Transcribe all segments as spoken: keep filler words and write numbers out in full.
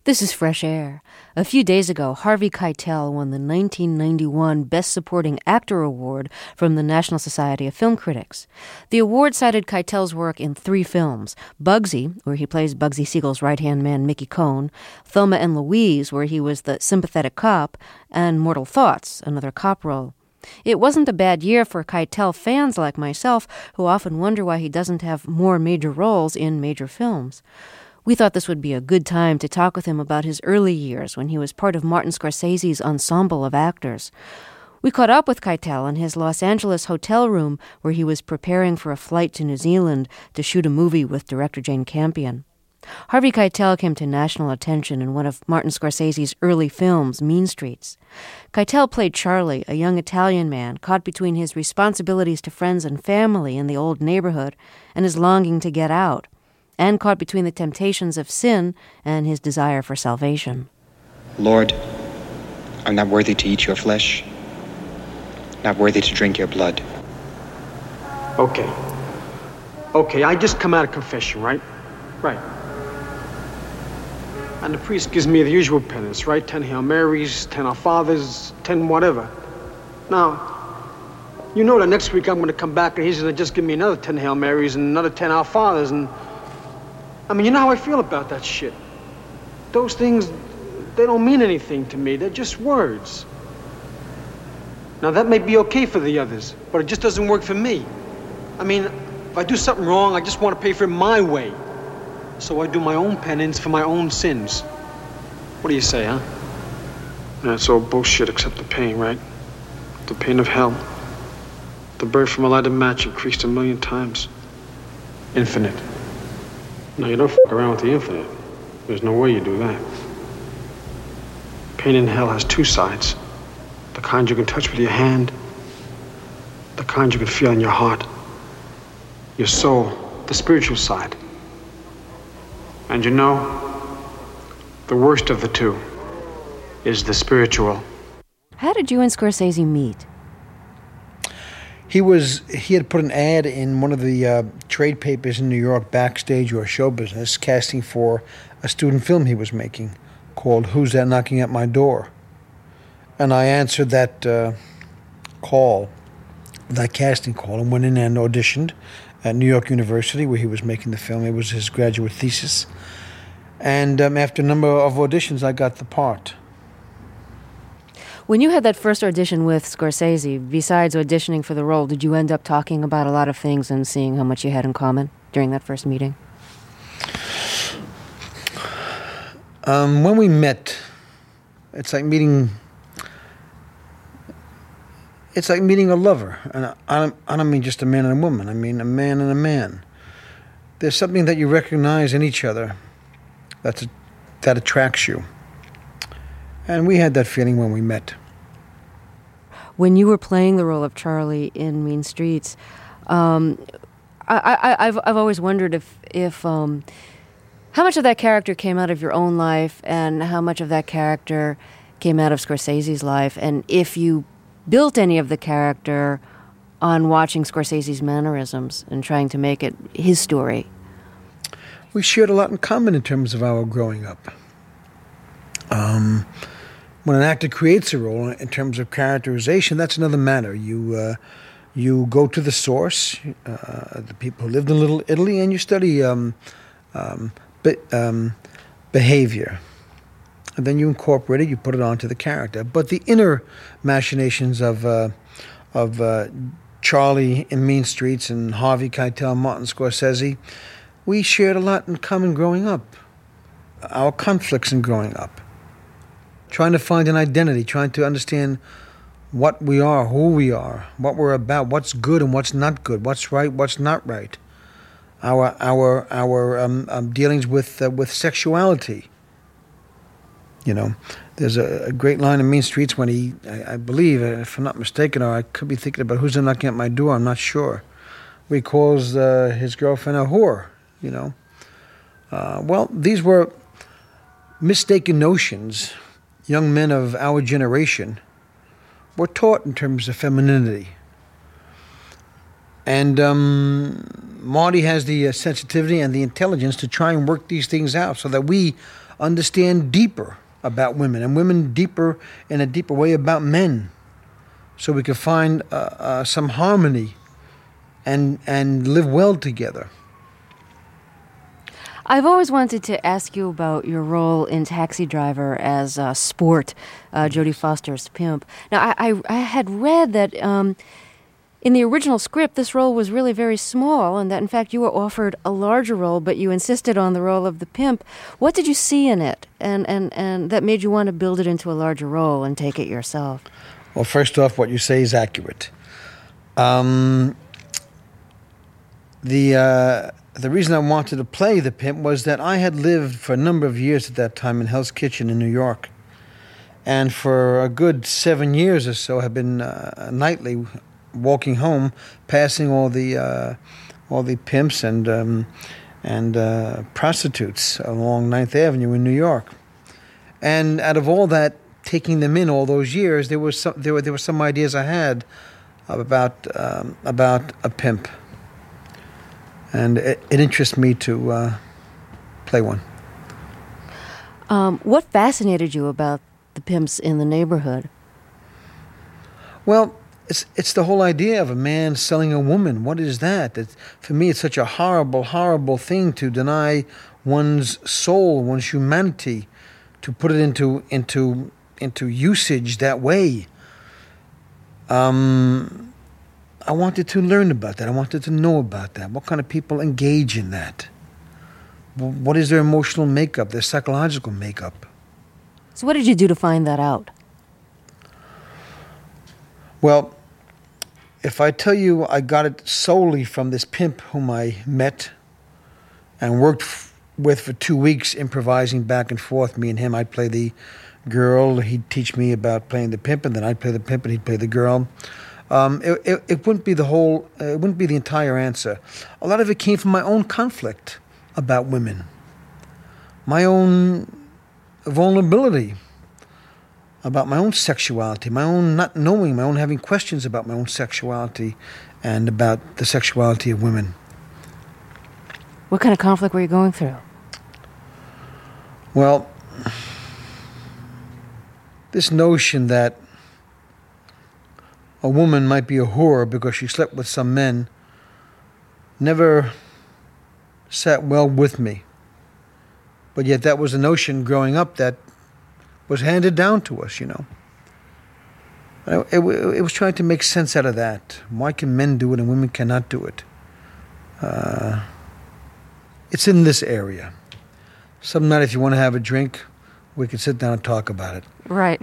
This is Fresh Air. A few days ago, Harvey Keitel won the nineteen ninety-one Best Supporting Actor Award from the National Society of Film Critics. The award cited Keitel's work in three films: Bugsy, where he plays Bugsy Siegel's right-hand man Mickey Cohn, Thelma and Louise, where he was the sympathetic cop, and Mortal Thoughts, another cop role. It wasn't a bad year for Keitel fans like myself, who often wonder why he doesn't have more major roles in major films. We thought this would be a good time to talk with him about his early years when he was part of Martin Scorsese's ensemble of actors. We caught up with Keitel in his Los Angeles hotel room where he was preparing for a flight to New Zealand to shoot a movie with director Jane Campion. Harvey Keitel came to national attention in one of Martin Scorsese's early films, Mean Streets. Keitel played Charlie, a young Italian man caught between his responsibilities to friends and family in the old neighborhood and his longing to get out, and caught between the temptations of sin and his desire for salvation. Lord, I'm not worthy to eat your flesh, not worthy to drink your blood. Okay. Okay, I just come out of confession, right? Right. And the priest gives me the usual penance, right? Ten Hail Marys, ten Our Fathers, ten whatever. Now, you know that next week I'm going to come back and he's going to just give me another ten Hail Marys and another ten Our Fathers, and I mean, you know how I feel about that shit. Those things, they don't mean anything to me. They're just words. Now, that may be okay for the others, but it just doesn't work for me. I mean, if I do something wrong, I just want to pay for it my way. So I do my own penance for my own sins. What do you say, huh? That's all bullshit except the pain, right? The pain of hell. The birth from a lighted match increased a million times. Infinite. No, you don't fuck around with the infinite. There's no way you do that. Pain in hell has two sides. The kind you can touch with your hand, the kind you can feel in your heart. Your soul, the spiritual side. And you know, the worst of the two is the spiritual. How did you and Scorsese meet? He was he had put an ad in one of the uh, trade papers in New York, Backstage or Show Business, casting for a student film he was making called Who's That Knocking at My Door? And I answered that uh, call, that casting call, and went in and auditioned at New York University where he was making the film. It was his graduate thesis. And um, after a number of auditions, I got the part. When you had that first audition with Scorsese, besides auditioning for the role, did you end up talking about a lot of things and seeing how much you had in common during that first meeting? Um, when we met, it's like meeting... It's like meeting a lover. And I don't, I don't mean just a man and a woman. I mean a man and a man. There's something that you recognize in each other that's a, that attracts you. And we had that feeling when we met. When you were playing the role of Charlie in Mean Streets, um, I, I, I've I've always wondered if if um, how much of that character came out of your own life, and how much of that character came out of Scorsese's life, and if you built any of the character on watching Scorsese's mannerisms and trying to make it his story. We shared a lot in common in terms of our growing up. Um. When an actor creates a role in terms of characterization, that's another matter. You uh, you go to the source, uh, the people who lived in Little Italy, and you study um, um, be, um, behavior. And then you incorporate it, you put it onto the character. But the inner machinations of uh, of uh, Charlie in Mean Streets and Harvey Keitel, Martin Scorsese, we shared a lot in common growing up. Our conflicts in growing up. Trying to find an identity, trying to understand what we are, who we are, what we're about, what's good and what's not good, what's right, what's not right. Our our our um, um, dealings with uh, with sexuality. You know, there's a, a great line in Mean Streets when he, I, I believe, if I'm not mistaken, or I could be thinking about Who's Knocking at My Door, I'm not sure, where he calls uh, his girlfriend a whore. You know, uh, well, these were mistaken notions. Young men of our generation were taught in terms of femininity. And um, Marty has the uh, sensitivity and the intelligence to try and work these things out so that we understand deeper about women, and women deeper in a deeper way about men, so we could find uh, uh, some harmony and and live well together. I've always wanted to ask you about your role in Taxi Driver as uh, Sport, uh, Jodie Foster's pimp. Now, I, I, I had read that um, in the original script, this role was really very small, and that, in fact, you were offered a larger role, but you insisted on the role of the pimp. What did you see in it, and, and, and that made you want to build it into a larger role and take it yourself? Well, first off, what you say is accurate. Um, the... Uh, The reason I wanted to play the pimp was that I had lived for a number of years at that time in Hell's Kitchen in New York. And for a good seven years or so, have been uh, nightly walking home, passing all the uh, all the pimps and um, and uh, prostitutes along Ninth Avenue in New York. And out of all that, taking them in all those years, there was some, there were there were some ideas I had about um, about a pimp. And it, it interests me to uh, play one. Um, what fascinated you about the pimps in the neighborhood? Well, it's it's the whole idea of a man selling a woman. What is that? It's, for me, it's such a horrible, horrible thing to deny one's soul, one's humanity, to put it into into into usage that way. Um. I wanted to learn about that. I wanted to know about that. What kind of people engage in that? What is their emotional makeup, their psychological makeup? So what did you do to find that out? Well, if I tell you I got it solely from this pimp whom I met and worked f- with for two weeks, improvising back and forth, me and him, I'd play the girl, he'd teach me about playing the pimp, and then I'd play the pimp and he'd play the girl. Um, it, it, it wouldn't be the whole, uh, it wouldn't be the entire answer. A lot of it came from my own conflict about women, my own vulnerability about my own sexuality, my own not knowing, my own having questions about my own sexuality and about the sexuality of women. What kind of conflict were you going through? Well, this notion that a woman might be a whore because she slept with some men never sat well with me. But yet that was a notion growing up that was handed down to us, you know. It, it, it was trying to make sense out of that. Why can men do it and women cannot do it? Uh, it's in this area. Some night if you want to have a drink, we can sit down and talk about it. Right.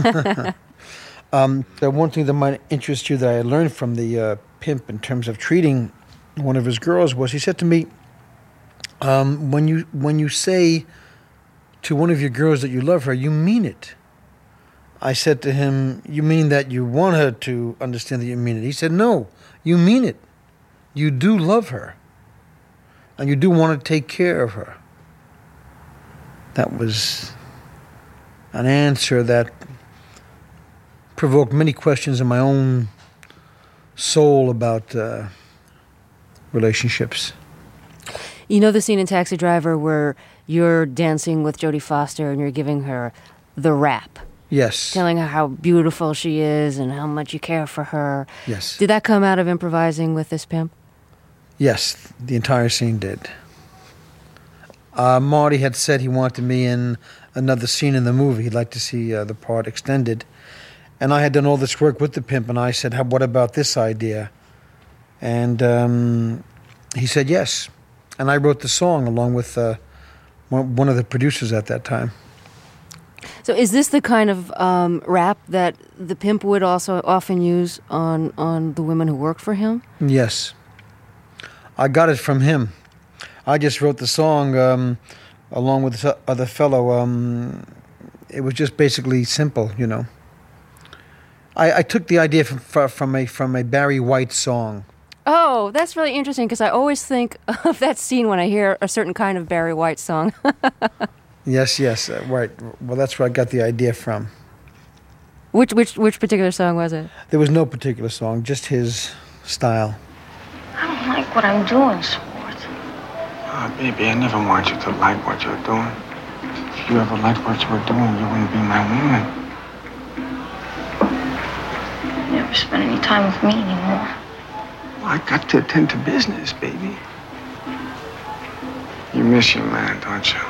Um, the one thing that might interest you that I learned from the uh, pimp in terms of treating one of his girls was he said to me, um, when you when you say to one of your girls that you love her, you mean it. I said to him, you mean that you want her to understand that you mean it? He said, no, you mean it. You do love her. And you do want to take care of her. That was an answer that provoked many questions in my own soul about uh, relationships. You know the scene in Taxi Driver where you're dancing with Jodie Foster and you're giving her the rap? Yes. Telling her how beautiful she is and how much you care for her. Yes. Did that come out of improvising with this pimp? Yes, the entire scene did. Uh, Marty had said he wanted me in another scene in the movie. He'd like to see uh, the part extended. And I had done all this work with the pimp, and I said, "How? What about this idea?" And um, he said yes. And I wrote the song along with uh, one of the producers at that time. So is this the kind of um, rap that the pimp would also often use on, on the women who worked for him? Yes. I got it from him. I just wrote the song um, along with the other fellow. Um, it was just basically simple, you know. I, I took the idea from from a from a Barry White song. Oh, that's really interesting because I always think of that scene when I hear a certain kind of Barry White song. Yes, yes, uh, right. Well, that's where I got the idea from. Which which which particular song was it? There was no particular song, just his style. I don't like what I'm doing, Sport. Ah, baby, I never want you to like what you're doing. If you ever liked what you were doing, you wouldn't be my woman. You never spend any time with me anymore. Well, I got to attend to business, baby. You miss your man, don't you?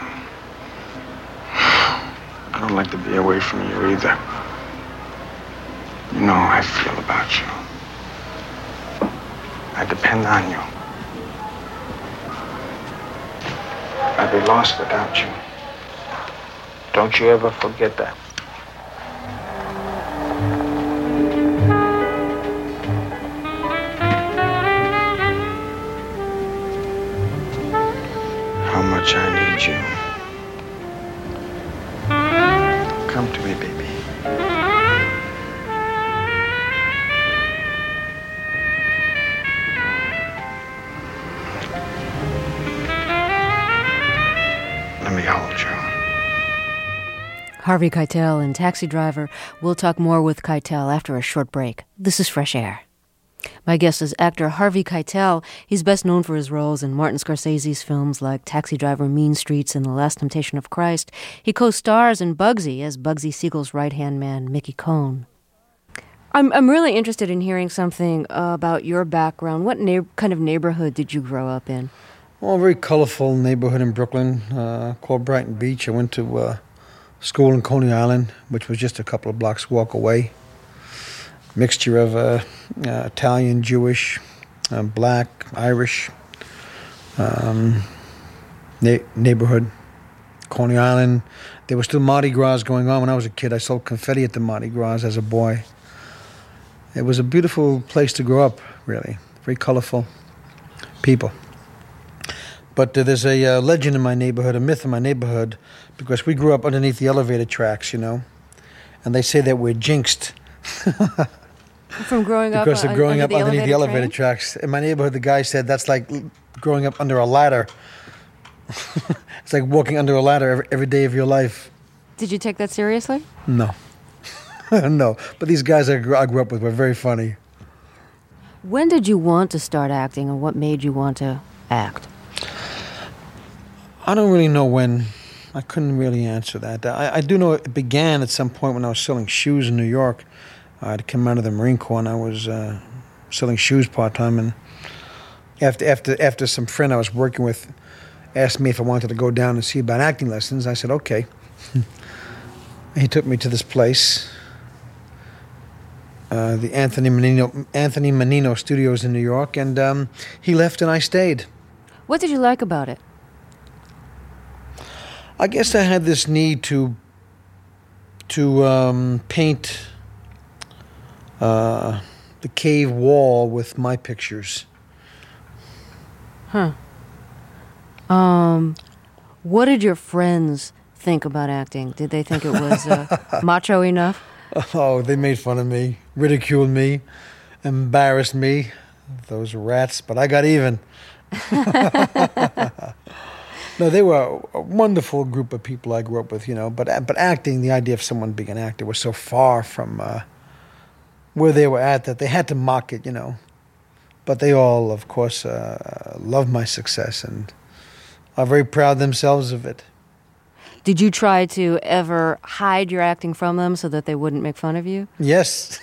I don't like to be away from you either. You know how I feel about you. I depend on you. I'd be lost without you. Don't you ever forget that. How much I need you. Come to me, baby. Let me hold you. Harvey Keitel and Taxi Driver. We'll talk more with Keitel after a short break. This is Fresh Air. My guest is actor Harvey Keitel. He's best known for his roles in Martin Scorsese's films like Taxi Driver, Mean Streets, and The Last Temptation of Christ. He co-stars in Bugsy as Bugsy Siegel's right-hand man, Mickey Cohn. I'm I'm really interested in hearing something uh, about your background. What na- kind of neighborhood did you grow up in? Well, a very colorful neighborhood in Brooklyn uh, called Brighton Beach. I went to uh, school in Coney Island, which was just a couple of blocks walk away. Mixture of uh, uh, Italian, Jewish, uh, black, Irish um, na- neighborhood. Coney Island. There was still Mardi Gras going on when I was a kid. I sold confetti at the Mardi Gras as a boy. It was a beautiful place to grow up, really. Very colorful people. But uh, there's a uh, legend in my neighborhood, a myth in my neighborhood, because we grew up underneath the elevator tracks, you know. And they say that we're jinxed. From growing up because of growing under up the underneath the elevator train? tracks. In my neighborhood, the guy said that's like growing up under a ladder. It's like walking under a ladder every, every day of your life. Did you take that seriously? No. No. But these guys I grew, I grew up with were very funny. When did you want to start acting, and what made you want to act? I don't really know when. I couldn't really answer that. I, I do know it began at some point when I was selling shoes in New York. I'd come out of the Marine Corps and I was uh, selling shoes part-time. And after after after some friend I was working with asked me if I wanted to go down and see about acting lessons, I said, okay. He took me to this place, uh, the Anthony Menino, Anthony Menino Studios in New York, and um, he left and I stayed. What did you like about it? I guess I had this need to to um, paint uh, the cave wall with my pictures. Huh. Um, what did your friends think about acting? Did they think it was uh, macho enough? Oh, they made fun of me, ridiculed me, embarrassed me. Those rats, but I got even. No, they were a wonderful group of people I grew up with, you know. But but acting, the idea of someone being an actor was so far from uh, where they were at that they had to mock it, you know. But they all, of course, uh, loved my success and are very proud themselves of it. Did you try to ever hide your acting from them so that they wouldn't make fun of you? Yes.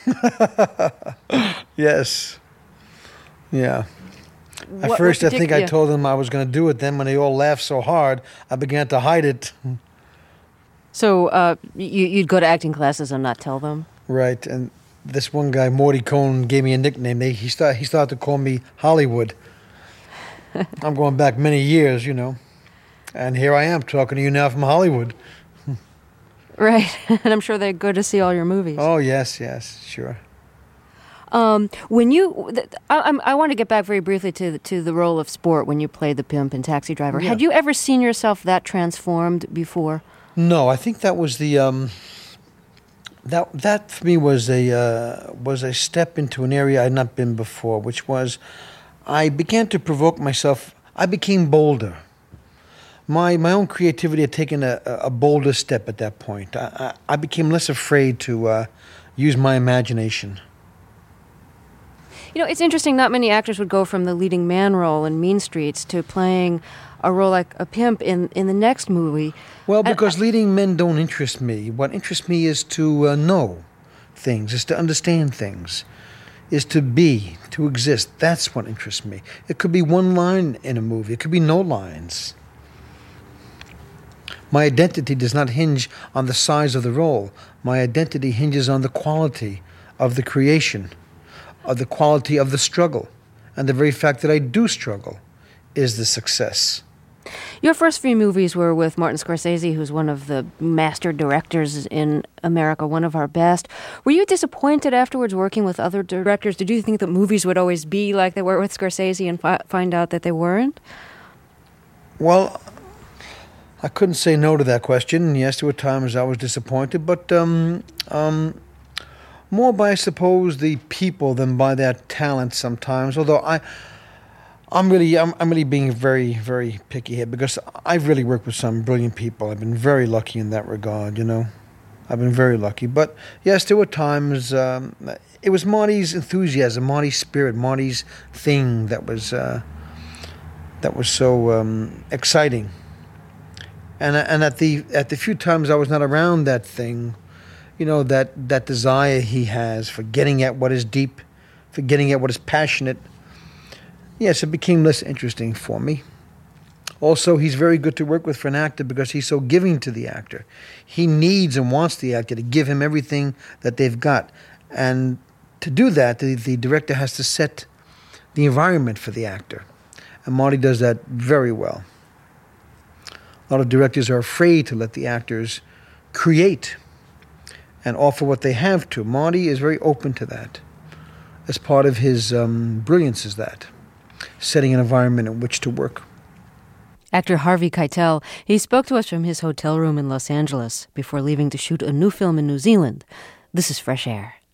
Yes. Yeah. At What- first, what I think partic- I yeah. told them I was going to do it. Then when they all laughed so hard, I began to hide it. So uh, you, you'd go to acting classes and not tell them? Right. And this one guy, Morty Cohn, gave me a nickname. They, he, start, he started to call me Hollywood. I'm going back many years, you know. And here I am talking to you now from Hollywood. Right. And I'm sure they're good to see all your movies. Oh, yes, yes, sure. Um, when you, th- I, I'm- I want to get back very briefly to the, to the role of sport when you played the pimp in Taxi Driver. Yeah. Had you ever seen yourself that transformed before? No, I think that was the um, that that for me was a uh, was a step into an area I had not been before, which was I began to provoke myself. I became bolder. My my own creativity had taken a, a bolder step at that point. I, I, I became less afraid to uh, use my imagination. You know, it's interesting, not many actors would go from the leading man role in Mean Streets to playing a role like a pimp in, in the next movie. Well, because and, leading men don't interest me. What interests me is to uh, know things, is to understand things, is to be, to exist. That's what interests me. It could be one line in a movie. It could be no lines. My identity does not hinge on the size of the role. My identity hinges on the quality of the creation, of the quality of the struggle. And the very fact that I do struggle is the success. Your first few movies were with Martin Scorsese, who's one of the master directors in America, one of our best. Were you disappointed afterwards working with other directors? Did you think that movies would always be like they were with Scorsese and fi- find out that they weren't? Well, I couldn't say no to that question. Yes, there were times I was disappointed, but um, um, more by, I suppose, the people than by their talent sometimes. Although I, I'm really, I'm, I'm really being very, very picky here because I've really worked with some brilliant people. I've been very lucky in that regard, you know. I've been very lucky. But yes, there were times. Um, it was Marty's enthusiasm, Marty's spirit, Marty's thing that was uh, that was so um, exciting. And and at the at the few times I was not around that thing, you know, that, that desire he has for getting at what is deep, for getting at what is passionate, yes, it became less interesting for me. Also, he's very good to work with for an actor because he's so giving to the actor. He needs and wants the actor to give him everything that they've got. And to do that, the, the director has to set the environment for the actor. And Marty does that very well. A lot of directors are afraid to let the actors create and offer what they have to. Marty is very open to that. As part of his um, brilliance is that, setting an environment in which to work. Actor Harvey Keitel, he spoke to us from his hotel room in Los Angeles before leaving to shoot a new film in New Zealand. This is Fresh Air.